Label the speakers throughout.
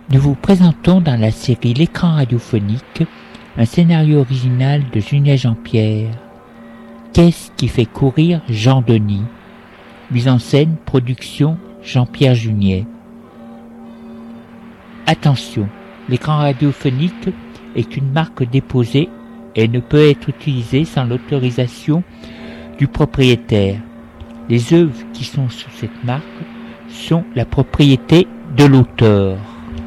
Speaker 1: Nous vous présentons dans la série L'écran radiophonique un scénario original de Julien Jean-Pierre. Qu'est-ce qui fait courir Jean Denis? Mise en scène, production Jean-Pierre Junier. Attention, l'écran radiophonique est une marque déposée et ne peut être utilisée sans l'autorisation du propriétaire. Les œuvres qui sont sous cette marque sont la propriété de l'auteur.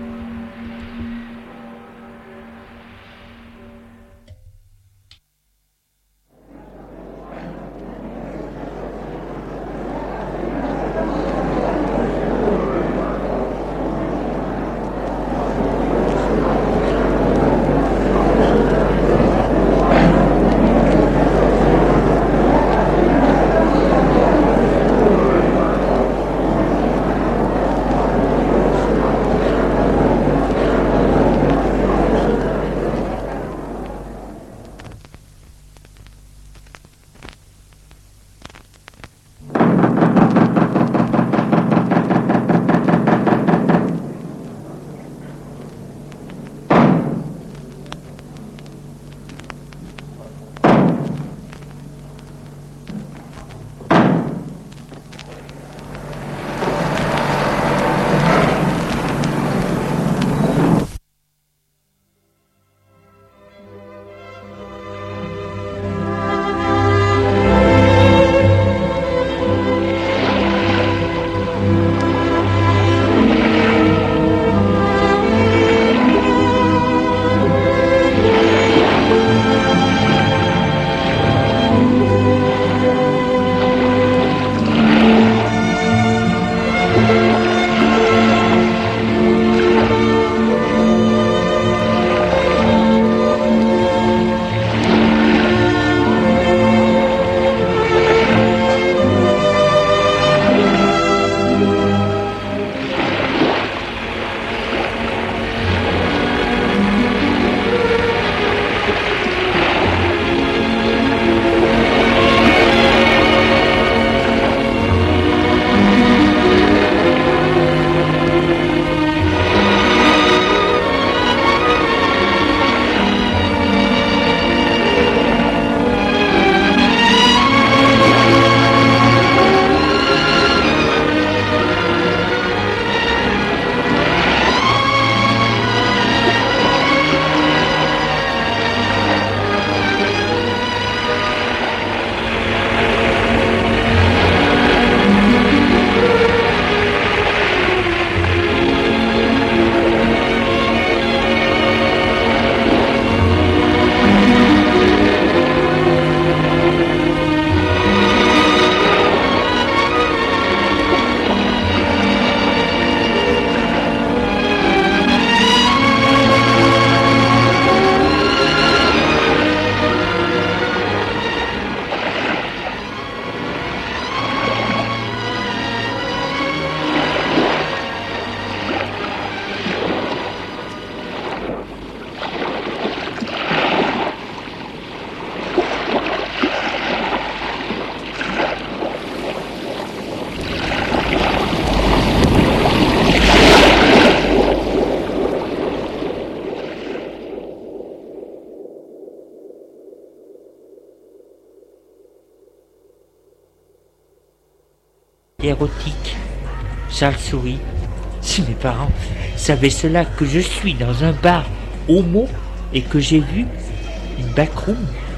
Speaker 1: Érotique. Charles sourit. Si mes parents savaient cela, que je suis dans un bar homo et que j'ai vu une backroom.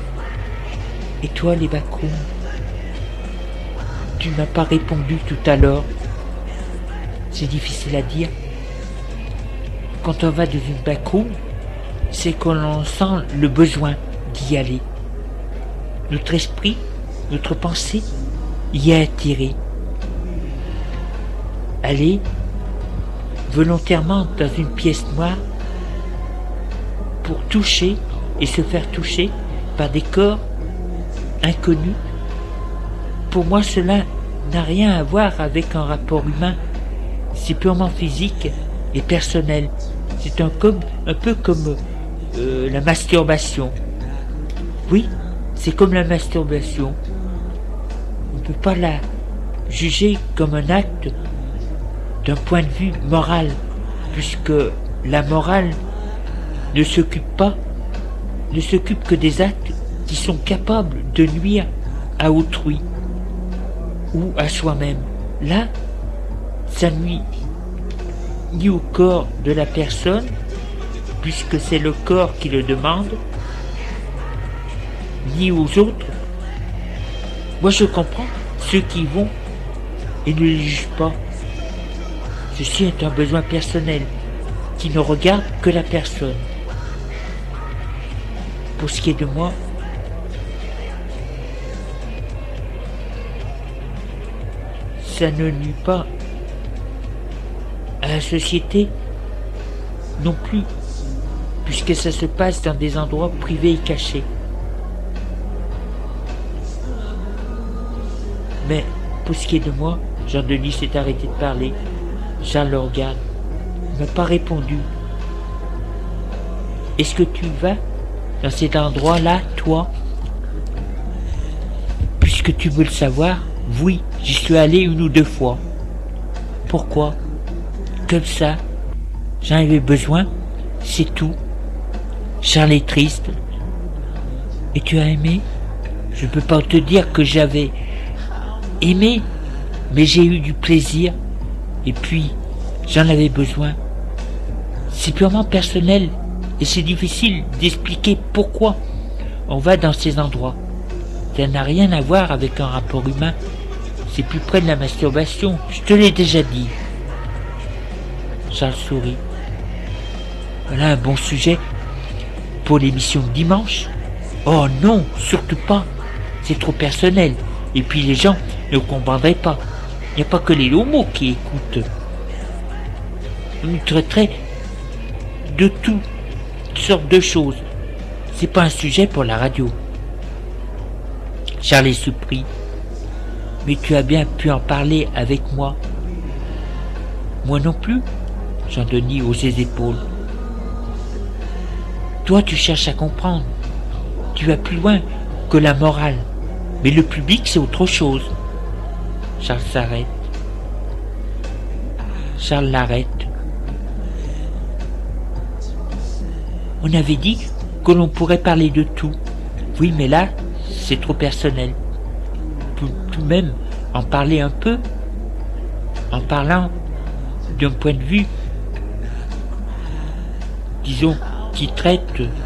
Speaker 1: Et toi, les backrooms? Tu m'as pas répondu tout à l'heure. C'est difficile à dire. Quand on va dans une backroom, c'est qu'on sent le besoin d'y aller. Notre esprit, notre pensée y est attiré. Aller volontairement dans une pièce noire pour toucher et se faire toucher par des corps inconnus. Pour moi, cela n'a rien à voir avec un rapport humain. C'est purement physique et personnel. C'est un peu comme la masturbation. Oui, c'est comme la masturbation. On ne peut pas la juger comme un acte d'un point de vue moral, puisque la morale ne s'occupe que des actes qui sont capables de nuire à autrui ou à soi-même. Là, ça nuit ni au corps de la personne, puisque c'est le corps qui le demande, ni aux autres. Moi, je comprends ceux qui vont et ne les jugent pas. Ceci est un besoin personnel qui ne regarde que la personne. Pour ce qui est de moi, ça ne nuit pas à la société non plus, puisque ça se passe dans des endroits privés et cachés. Mais pour ce qui est de moi, Jean-Denis s'est arrêté de parler. Charles le regarde. Il m'a pas répondu. Est-ce que tu vas dans cet endroit-là, toi? Puisque tu veux le savoir, oui, j'y suis allé 1 ou 2 fois. Pourquoi? Comme ça, j'en avais besoin, c'est tout. Charles est triste. Et tu as aimé? Je ne peux pas te dire que j'avais aimé, mais j'ai eu du plaisir. Et puis, j'en avais besoin. C'est purement personnel et c'est difficile d'expliquer pourquoi on va dans ces endroits. Ça n'a rien à voir avec un rapport humain. C'est plus près de la masturbation. Je te l'ai déjà dit. Charles sourit. Voilà un bon sujet pour l'émission de dimanche. Oh non, surtout pas. C'est trop personnel. Et puis les gens ne comprendraient pas. Il n'y a pas que les homos qui écoutent. On traiterait de toutes sortes de choses. C'est pas un sujet pour la radio. Charles est surpris. Mais tu as bien pu en parler avec moi. Moi non plus. Jean-Denis hausse ses épaules. Toi, tu cherches à comprendre. Tu vas plus loin que la morale. Mais le public, c'est autre chose. Charles s'arrête. Charles l'arrête. On avait dit que l'on pourrait parler de tout. Oui, mais là, c'est trop personnel. Tout de même, en parler un peu, en parlant d'un point de vue, disons, qui traite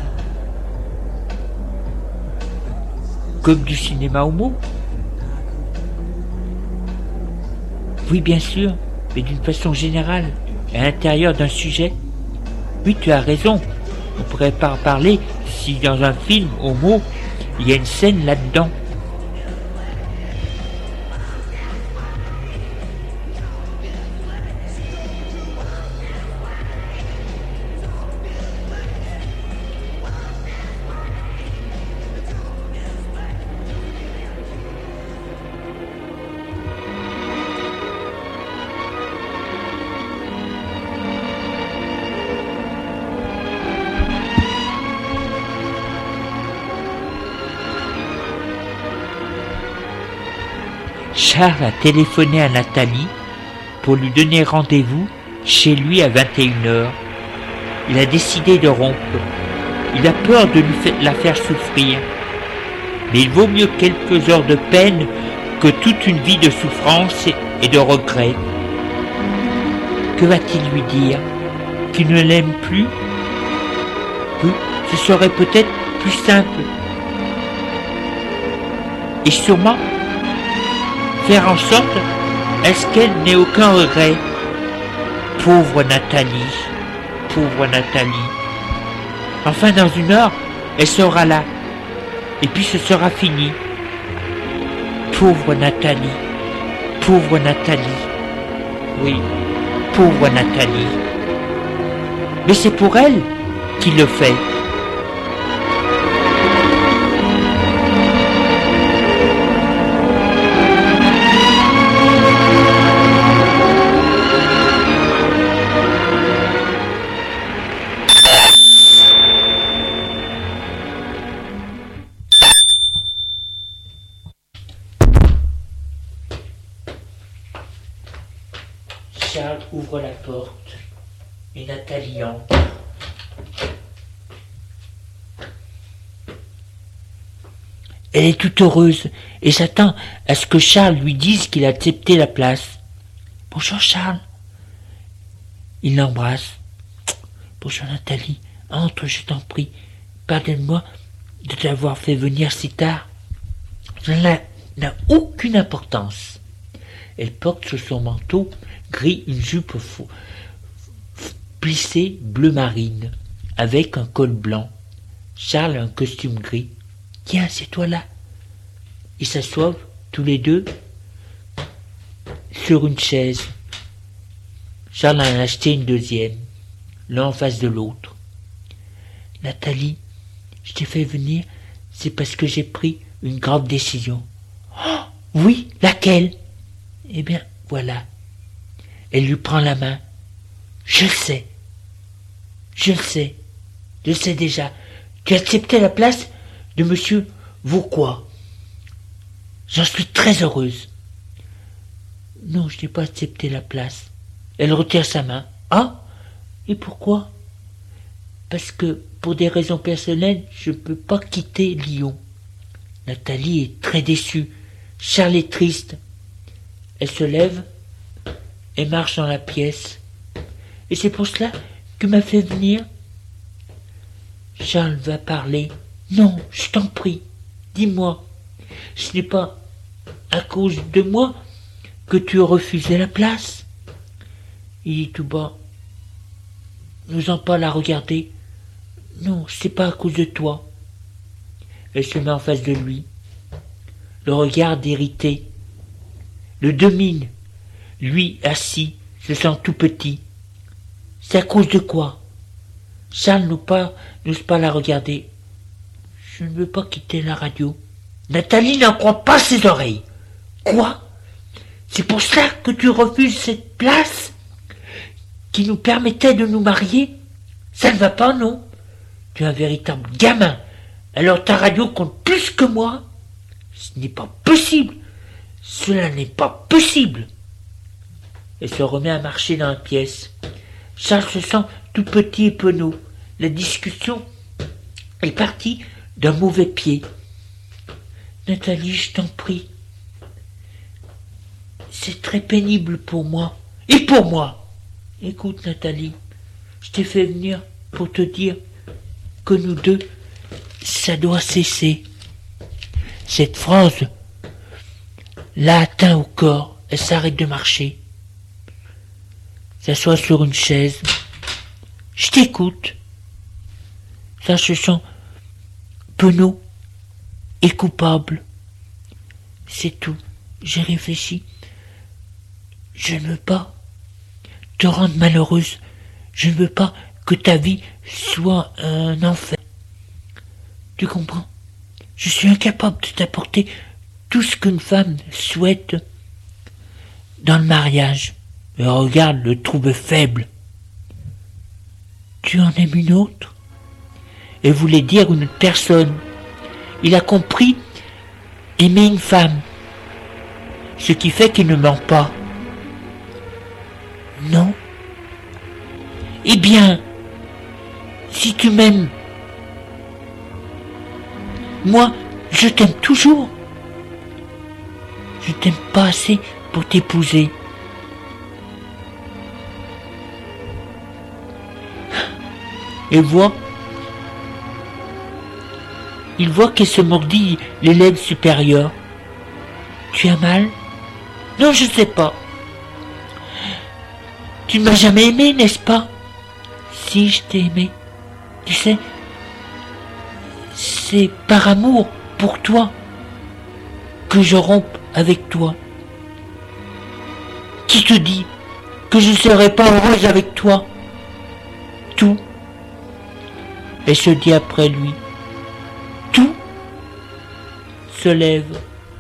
Speaker 1: comme du cinéma homo. Oui, bien sûr, mais d'une façon générale, à l'intérieur d'un sujet. Oui, tu as raison. On pourrait pas en parler si dans un film homo, il y a une scène là-dedans. Charles a téléphoné à Nathalie pour lui donner rendez-vous chez lui à 21h. Il a décidé de rompre. Il a peur de la faire souffrir. Mais il vaut mieux quelques heures de peine que toute une vie de souffrance et de regret. Que va-t-il lui dire? Qu'il ne l'aime plus? Oui, ce serait peut-être plus simple. Et sûrement faire en sorte à ce qu'elle n'ait aucun regret. Pauvre Nathalie, pauvre Nathalie. Enfin, dans 1 heure, elle sera là. Et puis ce sera fini. Pauvre Nathalie, pauvre Nathalie. Oui, pauvre Nathalie. Mais c'est pour elle qu'il le fait. Charles ouvre la porte. Et Nathalie entre. Elle est toute heureuse et s'attend à ce que Charles lui dise qu'il a accepté la place. « Bonjour Charles. » Il l'embrasse. « Bonjour Nathalie. Entre, je t'en prie. Pardonne-moi de t'avoir fait venir si tard. Cela n'a aucune importance. » Elle porte sur son manteau gris une jupe plissée bleu marine, avec un col blanc. Charles a un costume gris. « Tiens, c'est toi là. » Ils s'assoient tous les deux sur une chaise. Charles en a acheté une deuxième, l'un en face de l'autre. « Nathalie, je t'ai fait venir, c'est parce que j'ai pris une grave décision. »« Oh, oui, laquelle ?»« Eh bien, voilà. » Elle lui prend la main. « Je le sais. Je le sais déjà. Tu as accepté la place de monsieur Vauquois. J'en suis très heureuse. »« Non, je n'ai pas accepté la place. » Elle retire sa main. « Ah, et pourquoi ?»« Parce que, pour des raisons personnelles, je ne peux pas quitter Lyon. » Nathalie est très déçue. Charles est triste. Elle se lève et marche dans la pièce. « Et c'est pour cela que m'a fait venir ?» Charles va parler. « Non, je t'en prie, dis-moi. Ce n'est pas à cause de moi que tu as refusé la place. » Il dit tout bas, n'osant pas la regarder. « Non, c'est pas à cause de toi. » Elle se met en face de lui, le regarde irrité, le domine, lui assis, se sent tout petit. « C'est à cause de quoi ?» Charles n'ose pas la regarder. « Je ne veux pas quitter la radio. » Nathalie n'en croit pas ses oreilles. « Quoi ? C'est pour cela que tu refuses cette place qui nous permettait de nous marier ? Ça ne va pas, non ? Tu es un véritable gamin. Alors ta radio compte plus que moi ? Ce n'est pas possible. Cela n'est pas possible. » Elle se remet à marcher dans la pièce. Charles se sent tout petit et penaud. La discussion est partie d'un mauvais pied. « Nathalie, je t'en prie. C'est très pénible pour moi. Et pour moi. Écoute, Nathalie, je t'ai fait venir pour te dire que nous deux, ça doit cesser. » Cette phrase l'a atteint au corps. Elle s'arrête de marcher. S'assoit sur une chaise. « Je t'écoute. » Ça se sent penaud et coupable. C'est tout. J'ai réfléchi. Je ne veux pas te rendre malheureuse. Je ne veux pas que ta vie soit un enfer. Tu comprends ? Je suis incapable de t'apporter tout ce qu'une femme souhaite dans le mariage. Le regard le trouve faible. Tu en aimes une autre ? Elle voulait dire une personne. Il a compris aimer une femme. Ce qui fait qu'il ne ment pas. Non ? Eh bien, si tu m'aimes, moi, je t'aime toujours. Je t'aime pas assez pour t'épouser. Il voit qu'elle se mordit les lèvres supérieures. Tu as mal ? Non, je ne sais pas. Tu ne m'as jamais aimé, n'est-ce pas ? Si, je t'ai aimé. Tu sais, c'est par amour pour toi que je rompe avec toi. Qui te dit que je ne serai pas heureuse avec toi ? Tout. Elle se dit après lui. Tout se lève.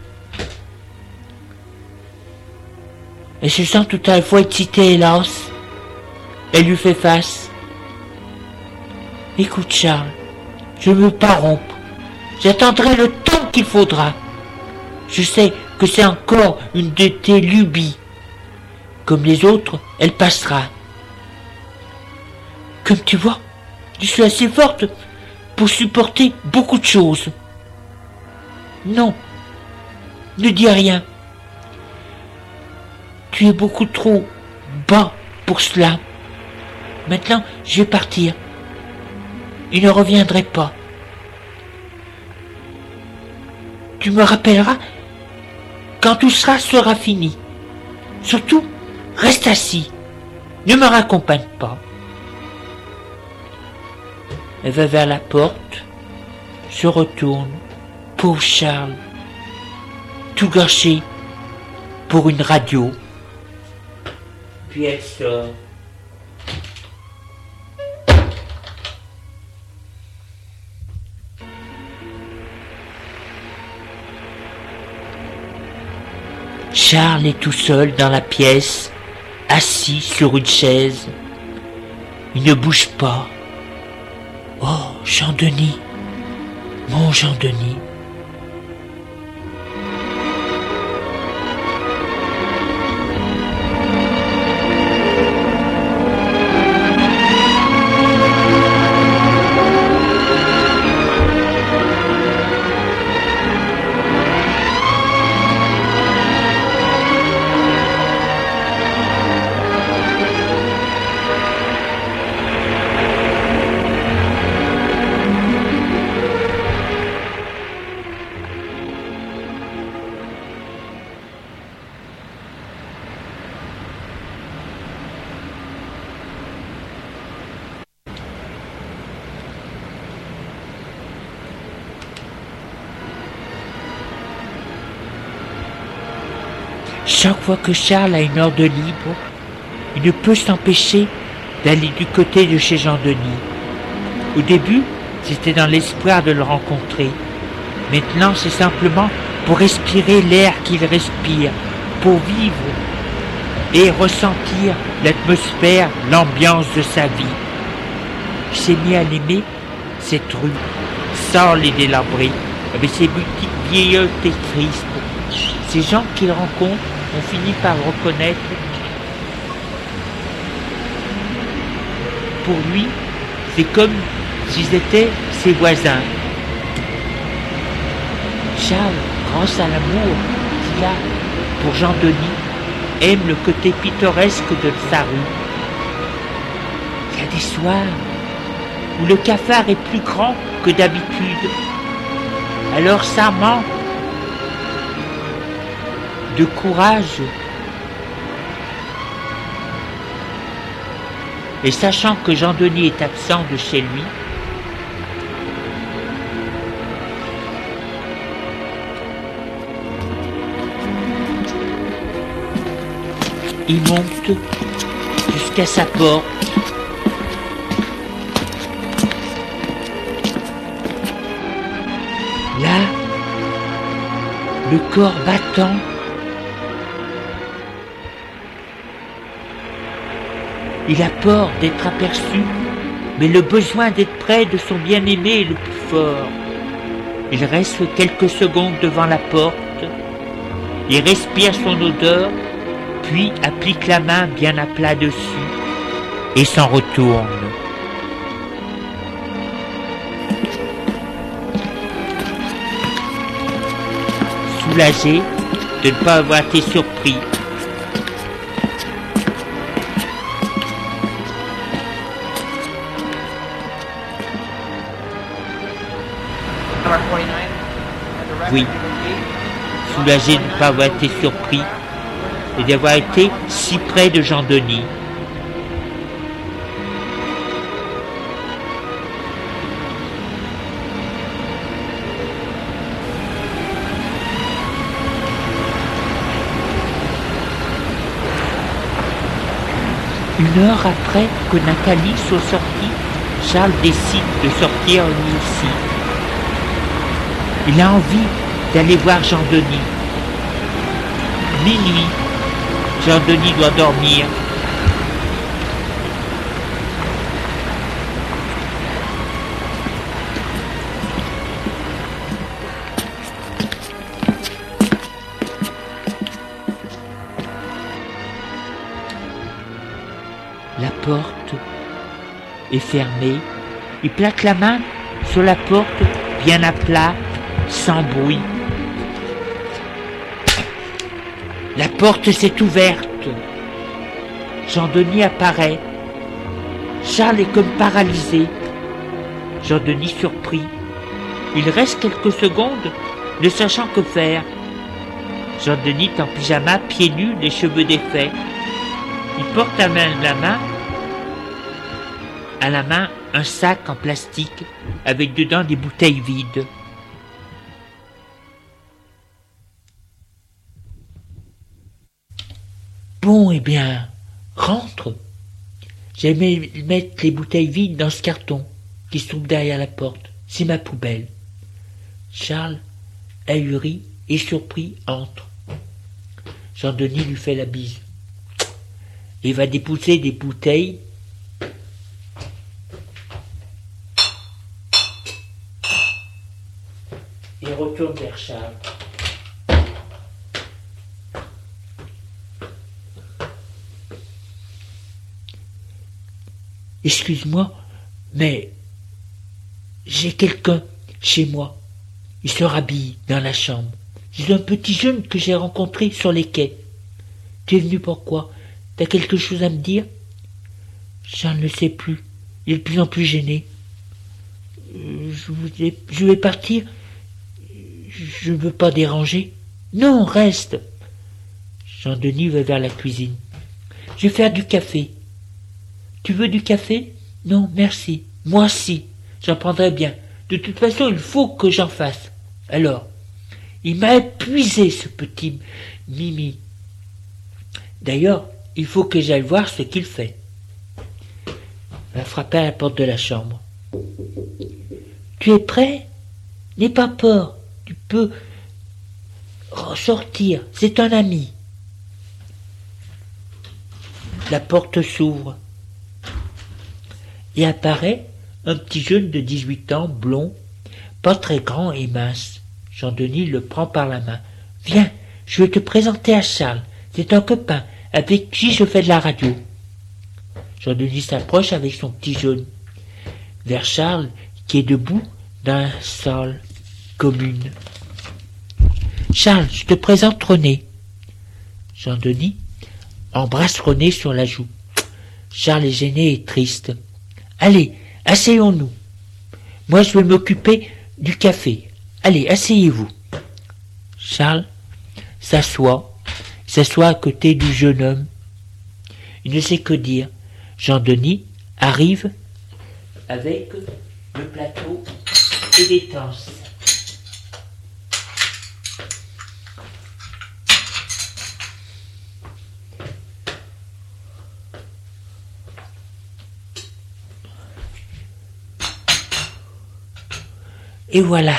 Speaker 1: Elle se sent tout à la fois excitée et lasse. Elle lui fait face. Écoute Charles, je ne veux pas rompre. J'attendrai le temps qu'il faudra. Je sais que c'est encore une de tes lubies. Comme les autres, elle passera. Comme tu vois, je suis assez forte pour supporter beaucoup de choses. Non, ne dis rien. Tu es beaucoup trop bas pour cela. Maintenant, je vais partir. Il ne reviendrai pas. Tu me rappelleras quand tout cela sera fini. Surtout, reste assis. Ne me raccompagne pas. Elle va vers la porte, se retourne. Pauvre Charles, tout gâché pour une radio. Puis elle sort. Charles est tout seul dans la pièce, assis sur une chaise. Il ne bouge pas. Oh, Jean-Denis, mon Jean-Denis. Chaque fois que Charles a une heure de libre, il ne peut s'empêcher d'aller du côté de chez Jean-Denis. Au début, c'était dans l'espoir de le rencontrer. Maintenant, c'est simplement pour respirer l'air qu'il respire, pour vivre et ressentir l'atmosphère, l'ambiance de sa vie. Il s'est mis à l'aimer, cette rue, sale et délabrée, avec ses boutiques vieillottes et tristes. Ces gens qu'il rencontre ont fini par reconnaître. Pour lui, c'est comme s'ils étaient ses voisins. Charles, grâce à l'amour qu'il a pour Jean-Denis, aime le côté pittoresque de sa rue. Il y a des soirs où le cafard est plus grand que d'habitude. Alors ça manque de courage. Et sachant que Jean-Denis est absent de chez lui, il monte jusqu'à sa porte. Là, le corps battant, il a peur d'être aperçu, mais le besoin d'être près de son bien-aimé est le plus fort. Il reste quelques secondes devant la porte, il respire son odeur, puis applique la main bien à plat dessus et s'en retourne. Soulagé de ne pas avoir été surpris, oui, soulagé de ne pas avoir été surpris et d'avoir été si près de Jean-Denis. Une heure après que Nathalie soit sortie, Charles décide de sortir lui aussi. Il a envie d'aller voir Jean-Denis. Minuit, Jean-Denis doit dormir. La porte est fermée. Il plaque la main sur la porte, bien à plat, sans bruit. La porte s'est ouverte. Jean-Denis apparaît. Charles est comme paralysé. Jean-Denis surpris. Il reste quelques secondes, ne sachant que faire. Jean-Denis est en pyjama, pieds nus, les cheveux défaits. Il porte à la main un sac en plastique avec dedans des bouteilles vides. Bon, eh bien, rentre. J'aimais mettre les bouteilles vides dans ce carton qui se trouve derrière la porte. C'est ma poubelle. Charles, ahuri et surpris, entre. Jean-Denis lui fait la bise. Il va dépousser des bouteilles. Il retourne vers Charles. Excuse-moi, mais j'ai quelqu'un chez moi. Il se rhabille dans la chambre. C'est un petit jeune que j'ai rencontré sur les quais. Tu es venu pourquoi? T'as quelque chose à me dire? Charles ne sait plus. Il est de plus en plus gêné. Je vais partir. Je ne veux pas déranger. Non, reste. Jean-Denis va vers la cuisine. Je vais faire du café. Tu veux du café? Non, merci. Moi si. J'en prendrai bien. De toute façon, il faut que j'en fasse. Alors, il m'a épuisé, ce petit Mimi. D'ailleurs, il faut que j'aille voir ce qu'il fait. Il va frapper à la porte de la chambre. Tu es prêt? N'aie pas peur. Tu peux sortir. C'est un ami. La porte s'ouvre. Et apparaît un petit jeune de 18 ans, blond, pas très grand et mince. Jean-Denis le prend par la main. « Viens, je vais te présenter à Charles. C'est un copain avec qui je fais de la radio. » Jean-Denis s'approche avec son petit jeune vers Charles qui est debout dans la salle commune. « Charles, je te présente René. » Jean-Denis embrasse René sur la joue. Charles est gêné et triste. « Allez, asseyons-nous. Moi, je vais m'occuper du café. Allez, asseyez-vous. » Charles s'assoit à côté du jeune homme. Il ne sait que dire. Jean-Denis arrive avec le plateau et des tasses. Et voilà.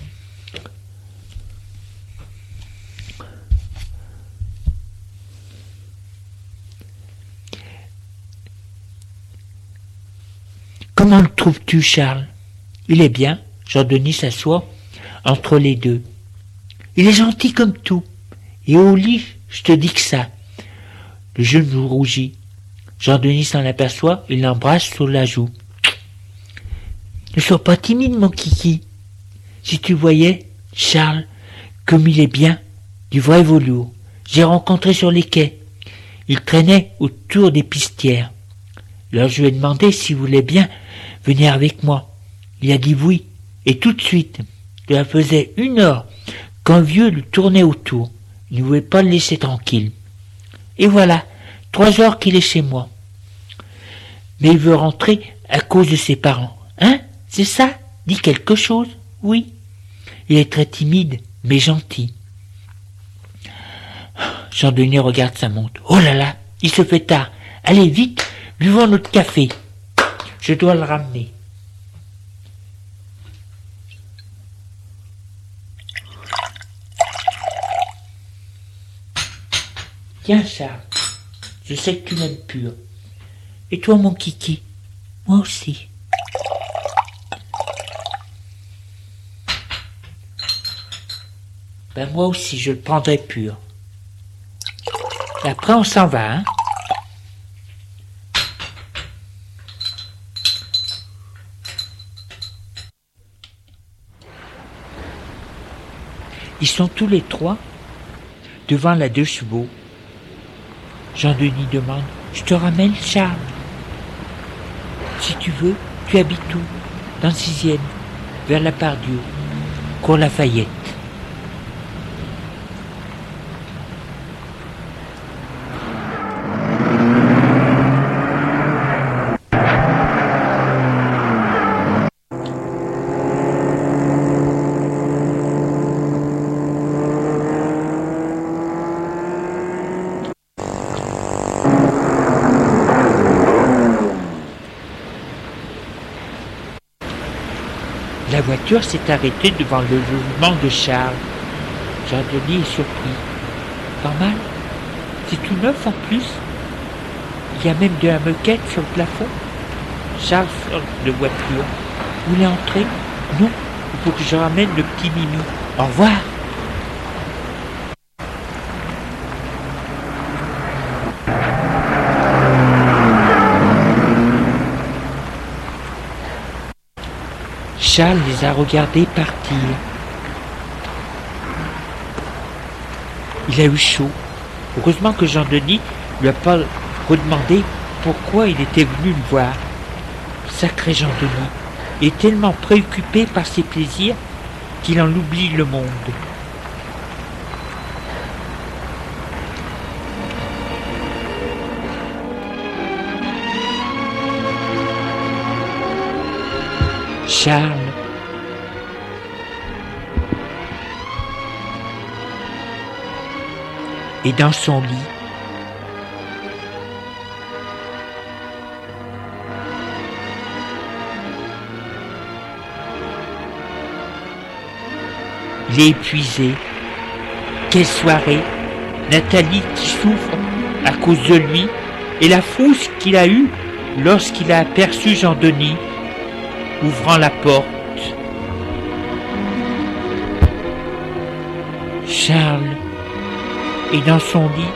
Speaker 1: Comment le trouves-tu, Charles? Il est bien. Jean-Denis s'assoit entre les deux. Il est gentil comme tout. Et au lit, je te dis que ça. Le jeune rougit. Jean-Denis s'en aperçoit, il l'embrasse sur la joue. Ne sois pas timide, mon kiki. Si tu voyais, Charles, comme il est bien, du vrai velours. J'ai rencontré sur les quais. Il traînait autour des pistières. Alors je lui ai demandé s'il voulait bien venir avec moi. Il a dit oui, et tout de suite. Cela faisait 1 heure qu'un vieux lui tournait autour. Il ne voulait pas le laisser tranquille. Et voilà, 3 heures qu'il est chez moi. Mais il veut rentrer à cause de ses parents. Hein? C'est ça? Dis quelque chose? Oui. Il est très timide, mais gentil. Jean-Denis regarde sa montre. Oh là là, il se fait tard. Allez, vite, buvons notre café. Je dois le ramener. Tiens, Charles, je sais que tu m'aimes pur. Et toi, mon kiki? Moi aussi. Ben moi aussi, je le prendrai pur. Et après, on s'en va, hein? Ils sont tous les trois devant la 2 chevaux. Jean-Denis demande: je te ramène, Charles? Si tu veux. Tu habites où? Dans le 6e, vers la Pardieu, cours Lafayette. La voiture s'est arrêtée devant le logement de Charles. Jean-Denis est surpris. Pas mal. C'est tout neuf en plus. Il y a même de la moquette sur le plafond. Charles sort de voiture. Vous voulez entrer? Non, il faut que je ramène le petit Mimi. Au revoir. Charles les a regardés partir. Il a eu chaud. Heureusement que Jean-Denis lui a pas redemandé pourquoi il était venu le voir. Sacré Jean-Denis est tellement préoccupé par ses plaisirs qu'il en oublie le monde. Charles est dans son lit. Il est épuisé. Quelle soirée! Nathalie qui souffre à cause de lui et la frousse qu'il a eue lorsqu'il a aperçu Jean-Denis ouvrant la porte. Charles est dans son lit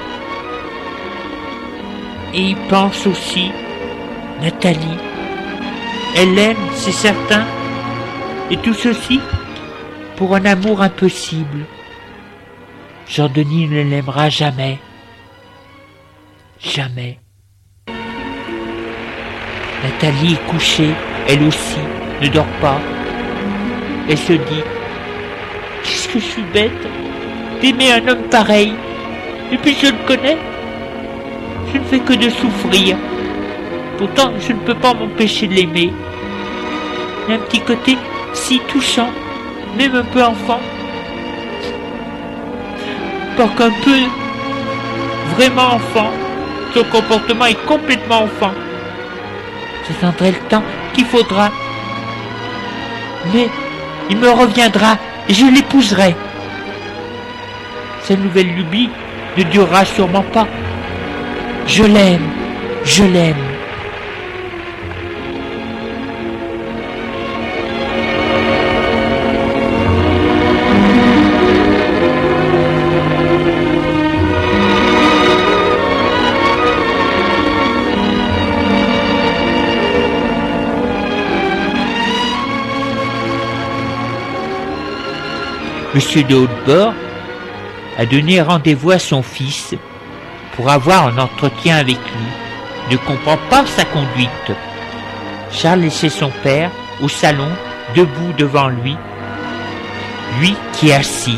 Speaker 1: et il pense aussi. Nathalie, elle l'aime, c'est certain, et tout ceci pour un amour impossible. Jean-Denis ne l'aimera jamais. Jamais. Nathalie est couchée, elle aussi, ne dort pas. Elle se dit: qu'est-ce que je suis bête d'aimer un homme pareil. Et puis je le connais. Je ne fais que de souffrir. Pourtant, je ne peux pas m'empêcher de l'aimer. Il y a un petit côté si touchant, même un peu enfant. Pas qu'un peu, vraiment enfant. Son comportement est complètement enfant. J'attendrai le temps qu'il faudra. Mais il me reviendra et je l'épouserai. Sa nouvelle lubie ne durera sûrement pas. Je l'aime, je l'aime. Monsieur de Hautebord a donné rendez-vous à son fils pour avoir un entretien avec lui. Ne comprend pas sa conduite. Charles laissait son père au salon, debout devant lui, lui qui est assis.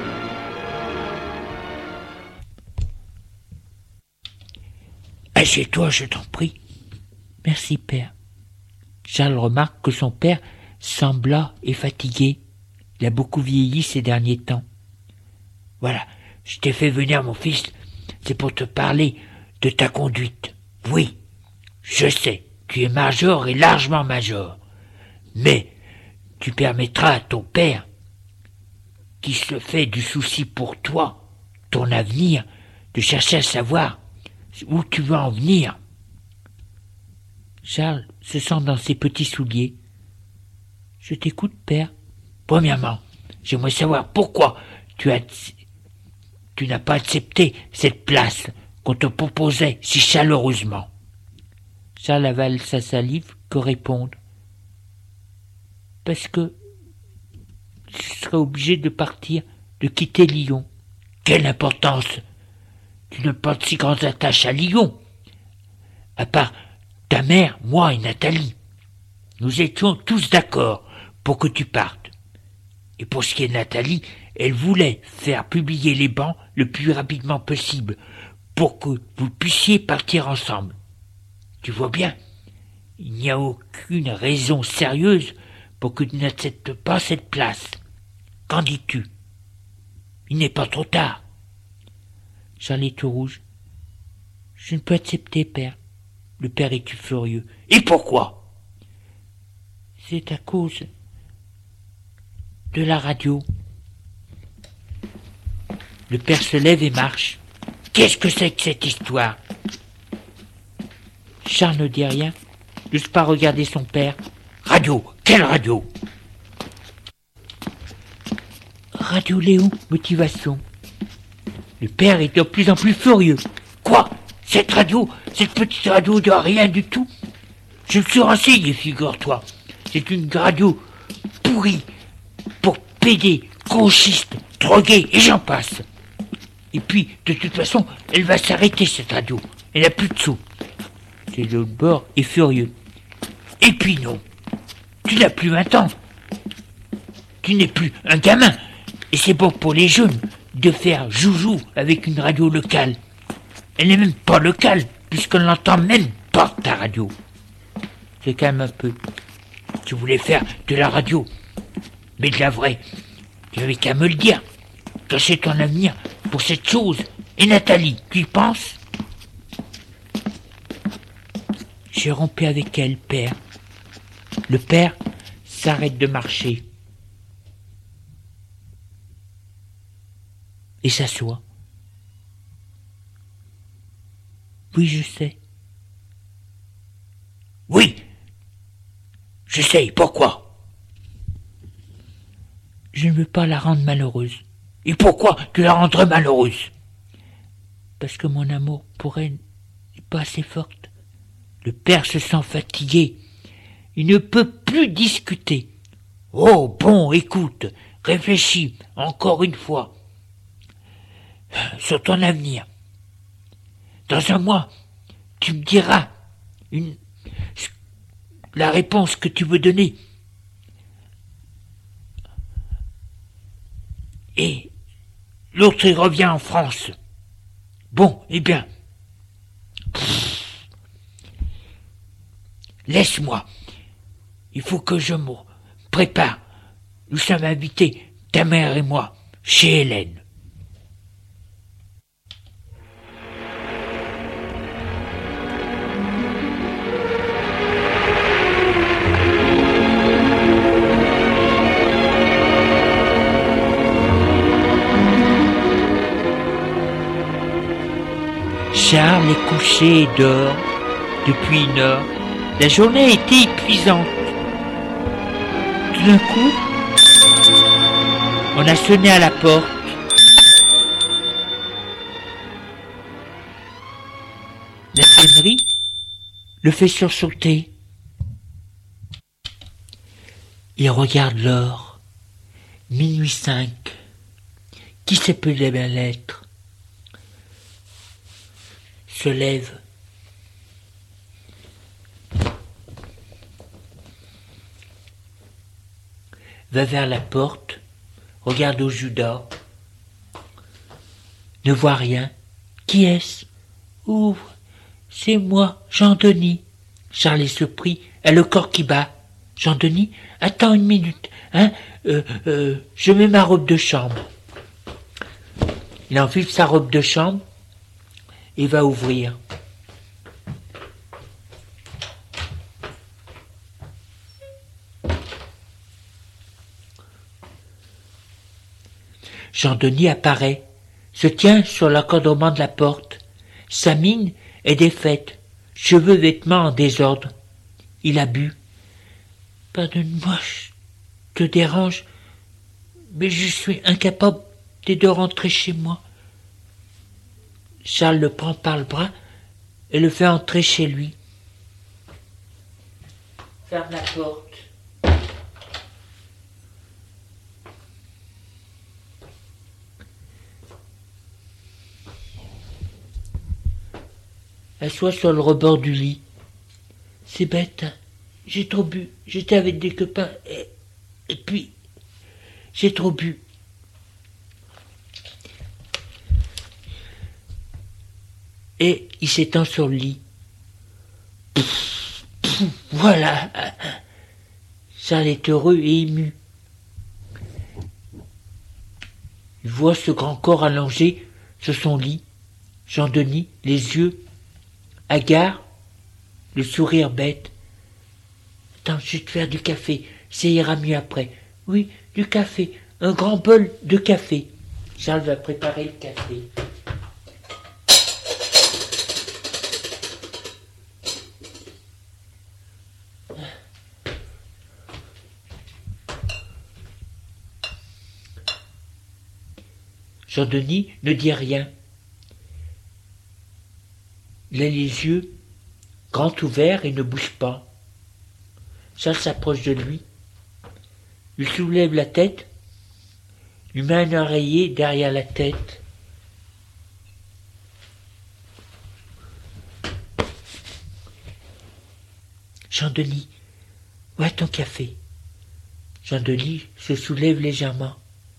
Speaker 1: Assieds-toi, je t'en prie. Merci, père. Charles remarque que son père sembla et fatigué. Il a beaucoup vieilli ces derniers temps. Voilà, je t'ai fait venir, mon fils, c'est pour te parler de ta conduite. Oui, je sais, tu es major et largement major. Mais tu permettras à ton père, qui se fait du souci pour toi, ton avenir, de chercher à savoir où tu vas en venir. Charles se sent dans ses petits souliers. Je t'écoute, père. Premièrement, j'aimerais savoir pourquoi tu n'as pas accepté cette place qu'on te proposait si chaleureusement. Charles avale sa salive que répondre. Parce que je serais obligé de partir de quitter Lyon. Quelle importance! Tu n'as pas de si grandes attaches à Lyon, à part ta mère, moi et Nathalie. Nous étions tous d'accord pour que tu partes. Et pour ce qui est de Nathalie, elle voulait faire publier les bancs le plus rapidement possible pour que vous puissiez partir ensemble. Tu vois bien, il n'y a aucune raison sérieuse pour que tu n'acceptes pas cette place. Qu'en dis-tu? Il n'est pas trop tard. Charles est tout rouge. Je ne peux accepter, père. Le père est tout furieux. Et pourquoi? C'est à cause de la radio. Le père se lève et marche. Qu'est-ce que c'est que cette histoire? Charles ne dit rien, n'ose pas regarder son père. Radio? Quelle radio? Radio Léon, motivation. Le père est de plus en plus furieux. Quoi? Cette radio? Cette petite radio de rien du tout? Je me suis renseigné, figure-toi. C'est une radio pourrie pour pédés, gauchistes, drogués et j'en passe. Et puis, de toute façon, elle va s'arrêter, cette radio. Elle n'a plus de sous. C'est de l'autre bord est furieux. Et puis non, tu n'as plus 20 ans. Tu n'es plus un gamin. Et c'est bon pour les jeunes de faire joujou avec une radio locale. Elle n'est même pas locale, puisqu'on n'entend même pas ta radio. Se calme un peu. Tu voulais faire de la radio, mais de la vraie. Tu n'avais qu'à me le dire. Cacher ton avenir pour cette chose. Et Nathalie, tu y penses? J'ai rompu avec elle, père. Le père s'arrête de marcher et s'assoit. Oui, je sais. Oui, je sais, pourquoi? Je ne veux pas la rendre malheureuse. Et pourquoi tu la rendrais malheureuse? Parce que mon amour pour elle n'est pas assez forte. Le père se sent fatigué. Il ne peut plus discuter. Oh, bon, écoute, réfléchis encore une fois sur ton avenir. Dans un mois, tu me diras la réponse que tu veux donner. Et l'autre, il revient en France. Bon, eh bien, laisse-moi. Il faut que je me prépare. Nous sommes invités, ta mère et moi, chez Hélène. Charles est couché et dort depuis 1 heure. La journée a été épuisante. Tout d'un coup, on a sonné à la porte. La sonnerie le fait sursauter. Il regarde l'heure. 00:05. Qui ça peut bien l'être? Se lève. Va vers la porte, regarde au Judas, ne voit rien. Qui est-ce? Ouvre, c'est moi, Jean-Denis. Charles est surpris, a le corps qui bat. Jean-Denis, attends 1 minute, hein, je mets ma robe de chambre. Il enfile sa robe de chambre et va ouvrir. Jean-Denis apparaît, se tient sur l'encadrement de la porte. Sa mine est défaite, cheveux, vêtements en désordre. Il a bu. Pardonne-moi, je te dérange, mais je suis incapable de rentrer chez moi. Charles le prend par le bras et le fait entrer chez lui. Ferme la porte. assoit sur le rebord du lit. C'est bête, hein. J'ai trop bu. J'étais avec des copains et puis j'ai trop bu. Et il s'étend sur le lit. Voilà. Charles est heureux et ému. Il voit ce grand corps allongé sur son lit. Jean-Denis, les yeux hagards, le sourire bête. Attends, je vais te faire du café, ça ira mieux après. Oui, du café, un grand bol de café. Charles va préparer le café. Jean-Denis ne dit rien. Il a les yeux grands ouverts et ne bouge pas. Charles s'approche de lui. Il soulève la tête, lui met un oreiller derrière la tête. Jean-Denis, où est ton café? Jean-Denis se soulève légèrement.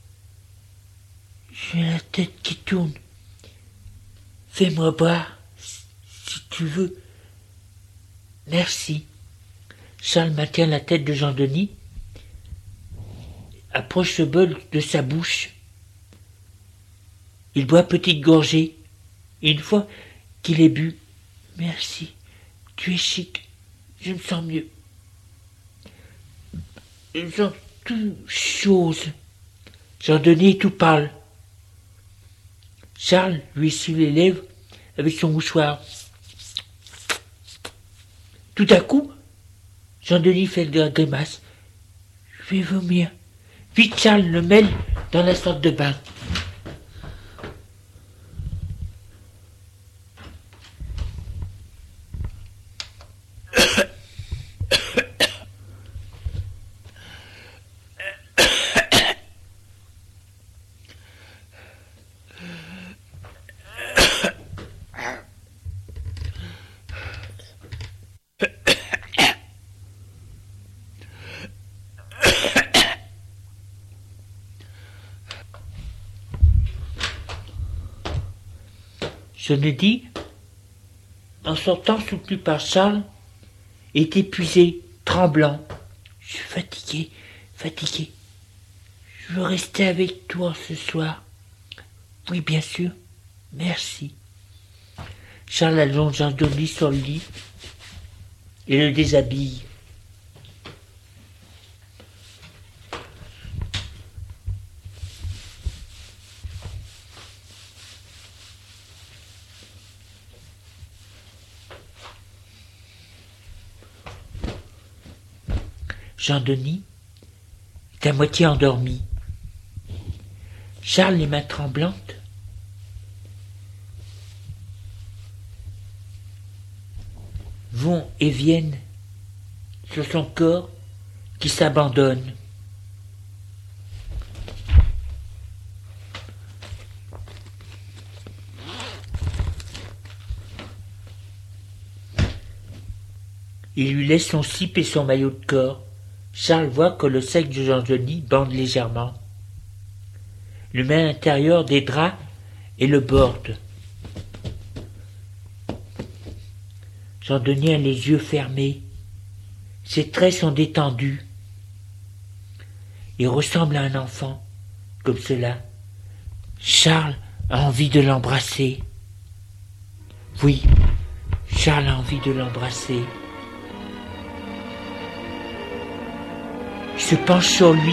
Speaker 1: J'ai la tête qui tourne. Fais-moi boire, si tu veux. Merci. Charles maintient la tête de Jean-Denis, approche ce bol de sa bouche. Il boit petite gorgée, et une fois qu'il est bu, merci, tu es chic, je me sens mieux. Je me sens tout chose. Jean-Denis est tout pâle. Charles lui essuie les lèvres avec son mouchoir. Tout à coup, Jean-Denis fait de la grimace. Je vais vomir. Vite, Charles le mêle dans la sorte de bain. Jean-Denis, en sortant soutenu par Charles, est épuisé, tremblant. Je suis fatigué. Je veux rester avec toi ce soir. Oui, bien sûr. Merci. Charles allonge Jean-Denis sur le lit et le déshabille. Jean-Denis est à moitié endormi. Charles, les mains tremblantes, vont et viennent sur son corps qui s'abandonne. Il lui laisse son slip et son maillot de corps. Charles voit que le sexe de Jean-Denis bande légèrement. Le met à l'intérieur des draps et le borde. Jean-Denis a les yeux fermés. Ses traits sont détendus. Il ressemble à un enfant, comme cela. Charles a envie de l'embrasser. Oui, Charles a envie de l'embrasser. Il se penche sur lui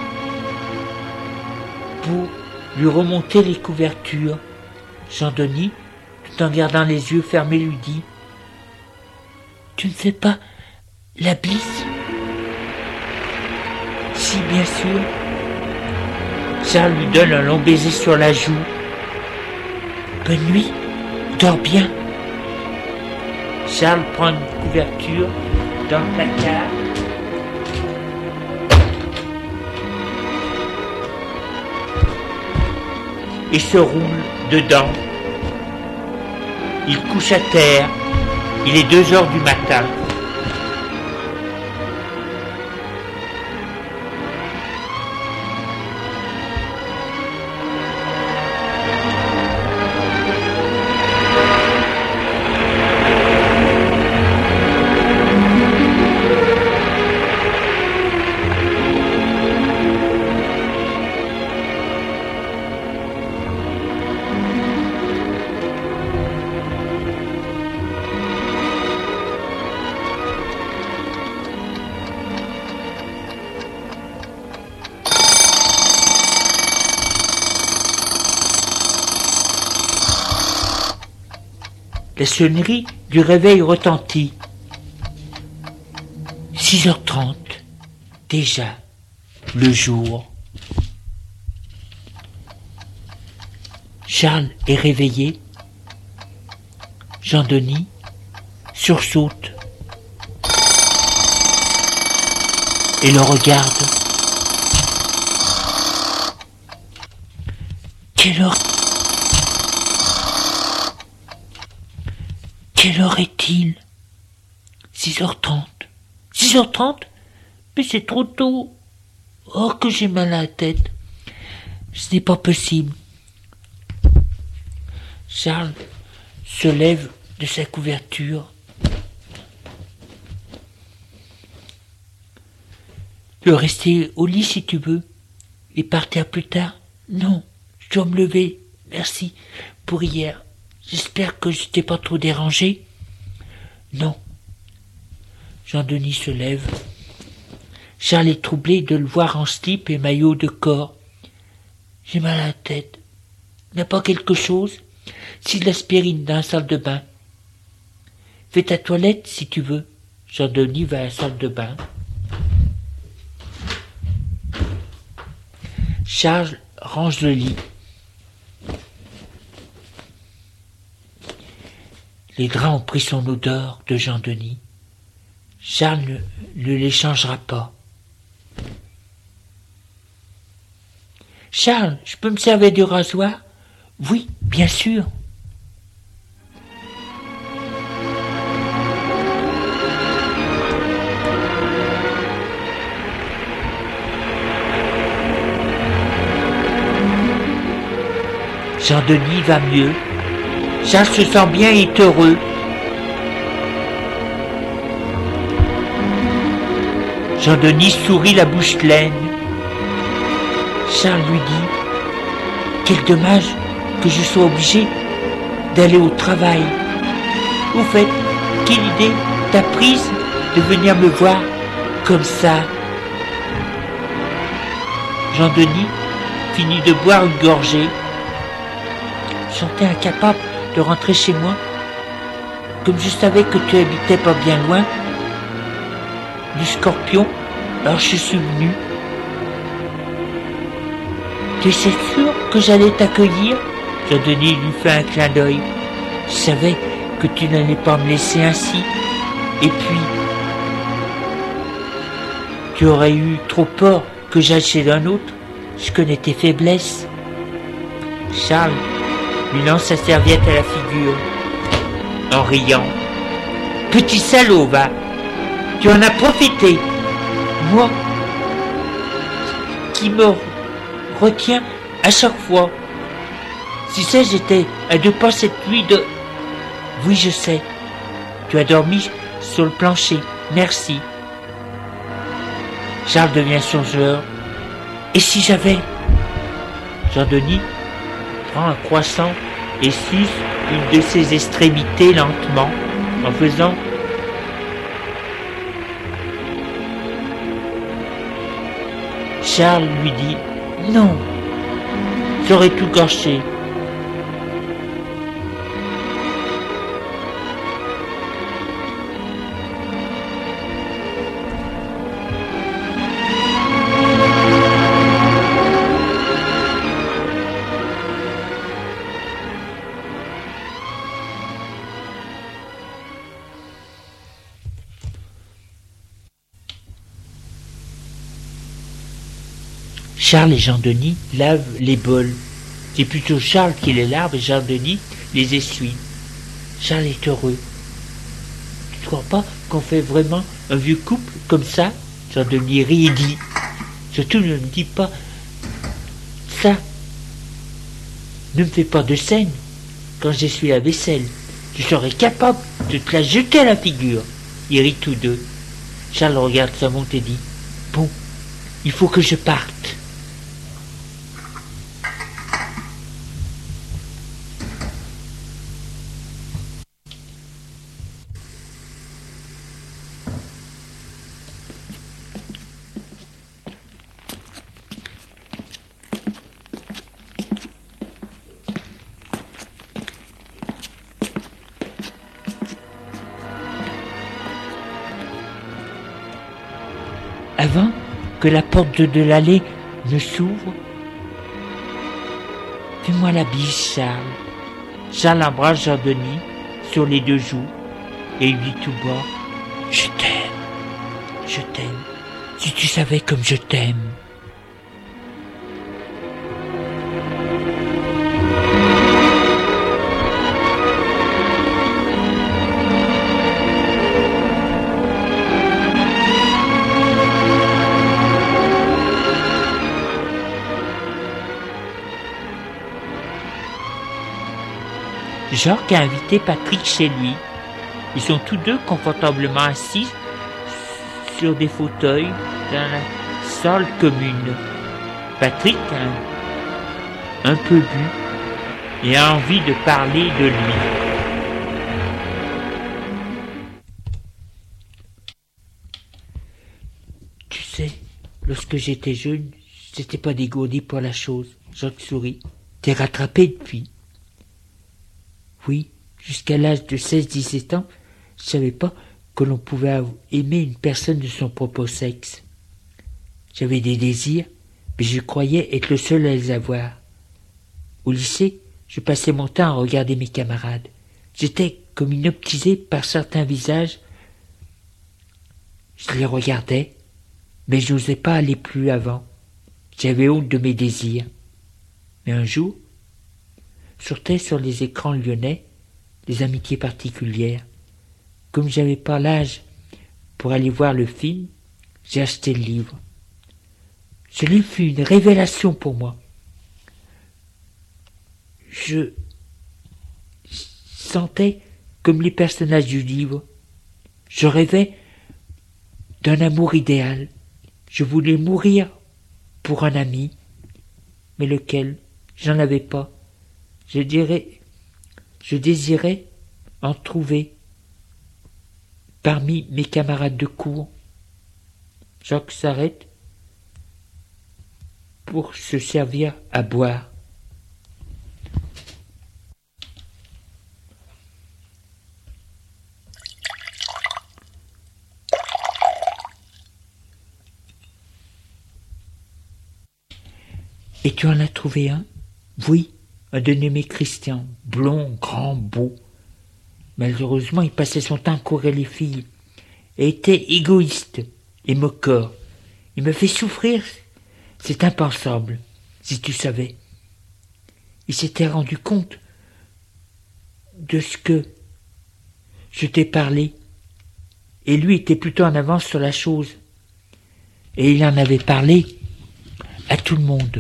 Speaker 1: pour lui remonter les couvertures. Jean-Denis, tout en gardant les yeux fermés, lui dit « Tu ne fais pas la bise ?»« Si, bien sûr. » Charles lui donne un long baiser sur la joue. « Bonne nuit, dors bien. » Charles prend une couverture dans le placard. Et se roule dedans. Il couche à terre. Il est 2 heures du matin. La sonnerie du réveil retentit. 6h30. Déjà, le jour. Charles est réveillé. Jean-Denis sursaute et le regarde. Quelle heure est-il? 6h30. 6h30? Mais c'est trop tôt. Oh, que j'ai mal à la tête. Ce n'est pas possible. Charles se lève de sa couverture. Tu peux rester au lit si tu veux et partir plus tard. Non, je dois me lever. Merci pour hier. J'espère que je t'ai pas trop dérangé. Non. Jean-Denis se lève. Charles est troublé de le voir en slip et maillot de corps. J'ai mal à la tête. N'a pas quelque chose? Si de l'aspirine dans la salle de bain. Fais ta toilette si tu veux. Jean-Denis va à la salle de bain. Charles range le lit. Les draps ont pris son odeur de Jean-Denis. Charles ne les changera pas. Charles, je peux me servir du rasoir? Oui, bien sûr. Jean-Denis va mieux. Charles se sent bien et est heureux. Jean-Denis sourit la bouche pleine. Charles lui dit « Quel dommage que je sois obligé d'aller au travail. Au fait, quelle idée t'as prise de venir me voir comme ça ?» Jean-Denis finit de boire une gorgée. Je sentais incapable de rentrer chez moi. Comme je savais que tu habitais pas bien loin du Scorpion, alors je suis venu. Tu es sûr que j'allais t'accueillir? Jean-Denis lui fait un clin d'œil. Je savais que tu n'allais pas me laisser ainsi. Et puis, tu aurais eu trop peur que j'aille chez un autre. Je connais tes faiblesses. Charles lui lance sa serviette à la figure, en riant. Petit salaud, va! Tu en as profité! Moi, qui me retiens à chaque fois. Si c'est, j'étais à 2 pas cette nuit de... Oui, je sais. Tu as dormi sur le plancher. Merci. Charles devient songeur. Et si j'avais... Jean-Denis prend un croissant et suce une de ses extrémités lentement, en faisant Charles lui dit « Non, j'aurais tout gâché. » Charles et Jean-Denis lavent les bols. C'est plutôt Charles qui les lave et Jean-Denis les essuie. Charles est heureux. Tu ne crois pas qu'on fait vraiment un vieux couple comme ça? Jean-Denis rit et dit, surtout ne me dis pas ça. Ne me fais pas de scène. Quand j'essuie la vaisselle, je serais capable de te la jeter à la figure. Ils rient tous deux. Charles regarde sa montre et dit, bon, il faut que je parte. Avant que la porte de l'allée ne s'ouvre, fais-moi la bise, Charles. Charles embrasse Jean-Denis sur les deux joues et lui dit tout bas, je t'aime, si tu savais comme je t'aime. Jacques a invité Patrick chez lui. Ils sont tous deux confortablement assis sur des fauteuils dans la salle commune. Patrick a un peu bu et a envie de parler de lui. Tu sais, lorsque j'étais jeune, j'étais pas dégourdi pour la chose. Jacques sourit. T'es rattrapé depuis. Oui, jusqu'à l'âge de 16-17 ans, je savais pas que l'on pouvait aimer une personne de son propre sexe. J'avais des désirs, mais je croyais être le seul à les avoir. Au lycée, je passais mon temps à regarder mes camarades. J'étais comme hypnotisé par certains visages. Je les regardais, mais je n'osais pas aller plus avant. J'avais honte de mes désirs. Mais un jour, sortaient sur les écrans lyonnais des amitiés particulières. Comme j'avais pas l'âge pour aller voir le film, j'ai acheté le livre. Ce livre fut une révélation pour moi. Je sentais comme les personnages du livre. Je rêvais d'un amour idéal. Je voulais mourir pour un ami, mais lequel? J'en avais pas. Je désirais en trouver parmi mes camarades de cours. Jacques s'arrête pour se servir à boire. Et tu en as trouvé un? Oui, un dénommé Christian, blond, grand, beau. Malheureusement, il passait son temps à courir les filles et était égoïste et moqueur. Il me fait souffrir, c'est impensable, si tu savais. Il s'était rendu compte de ce que je t'ai parlé, et lui était plutôt en avance sur la chose. Et il en avait parlé à tout le monde.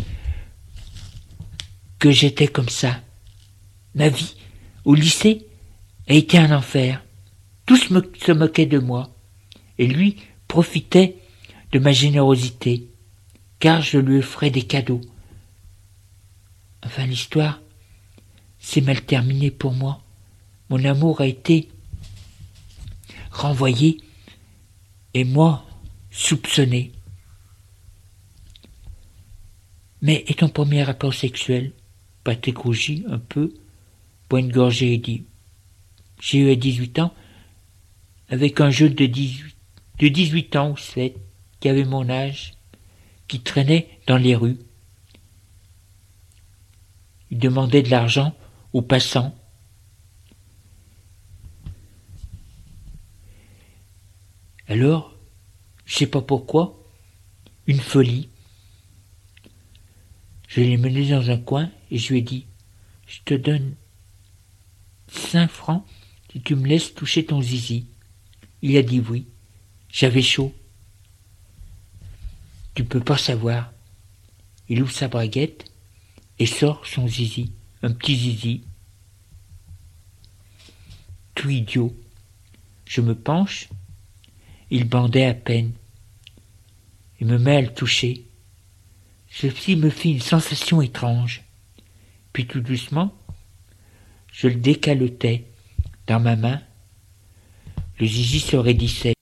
Speaker 1: Que j'étais comme ça. Ma vie, au lycée, a été un enfer. Tous se moquaient de moi, et lui profitait de ma générosité, car je lui offrais des cadeaux. Enfin, l'histoire s'est mal terminée pour moi. Mon amour a été renvoyé, et moi soupçonné. Mais et ton premier rapport sexuel? Patrick rougit un peu, boit une gorgée et dit, j'ai eu à 18 ans, avec un jeune de 18 ans ou 7, qui avait mon âge, qui traînait dans les rues. Il demandait de l'argent aux passants. Alors, je sais pas pourquoi, une folie. Je l'ai mené dans un coin et je lui ai dit, je te donne 5 francs si tu me laisses toucher ton zizi. Il a dit oui. J'avais chaud. Tu peux pas savoir. Il ouvre sa braguette et sort son zizi, un petit zizi. Tout idiot. Je me penche, il bandait à peine. Il me met à le toucher. Ceci me fit une sensation étrange. Puis tout doucement, je le décalotais dans ma main. Le zizi se raidissait.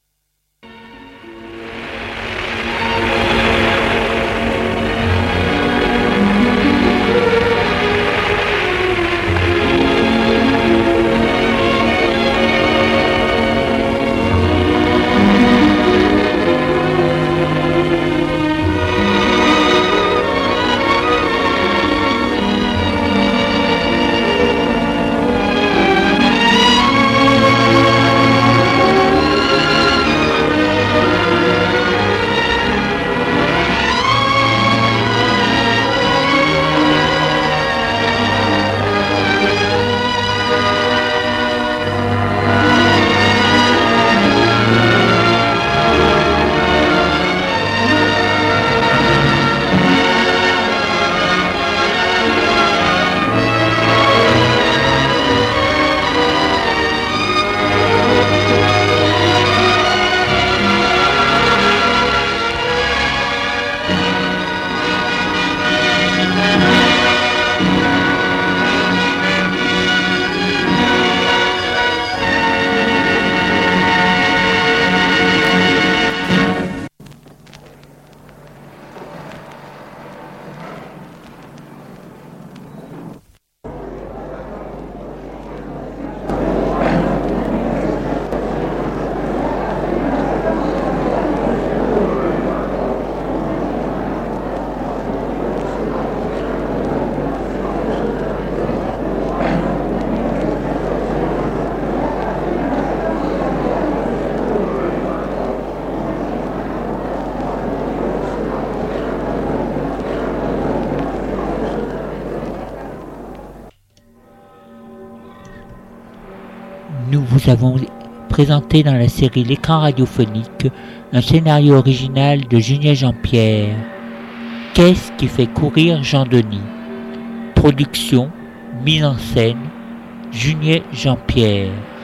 Speaker 1: Nous vous avons présenté dans la série L'écran radiophonique un scénario original de Junier Jean-Pierre. Qu'est-ce qui fait courir Jean-Denis? Production, mise en scène, Junier Jean-Pierre.